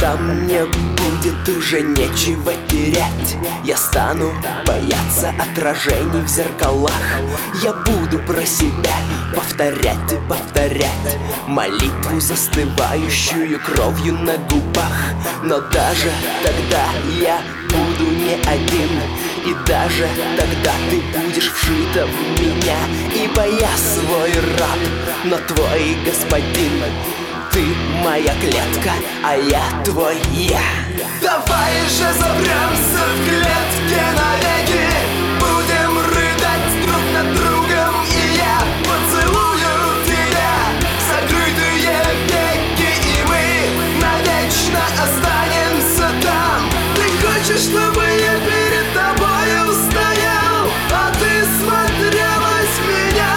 когда мне будет уже нечего терять, я стану бояться отражений в зеркалах. Я буду про себя повторять и повторять молитву, застывающую кровью на губах. Но даже тогда я буду не один, и даже тогда ты будешь вшита в меня. Ибо я свой раб, но твой господин. Ты моя клетка, а я твой я. Давай же запремся в клетке навеки, будем рыдать друг над другом, и я поцелую тебя в закрытые веки, и мы навечно останемся там. Ты хочешь, чтобы я перед тобою стоял, а ты смотрелась в меня?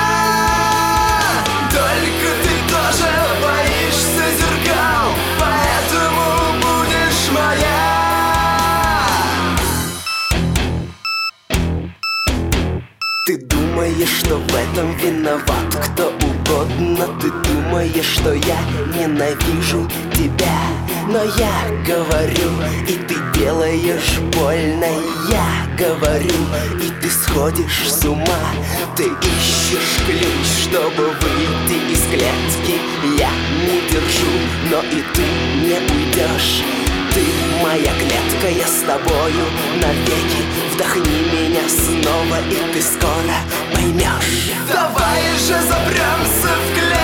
Только ты тоже боишься зеркал, поэтому будешь моя. Ты думаешь, что в этом виноват кто угодно. Ты думаешь, что я ненавижу тебя. Но я говорю, и ты делаешь больно. Я говорю, и ты сходишь с ума. Ты ищешь ключ, чтобы выйти из клетки. Я не держу, но и ты не уйдешь. Ты моя клетка, я с тобою навеки. Вдохни меня снова, и ты скоро поймешь. Давай же запремся в клетке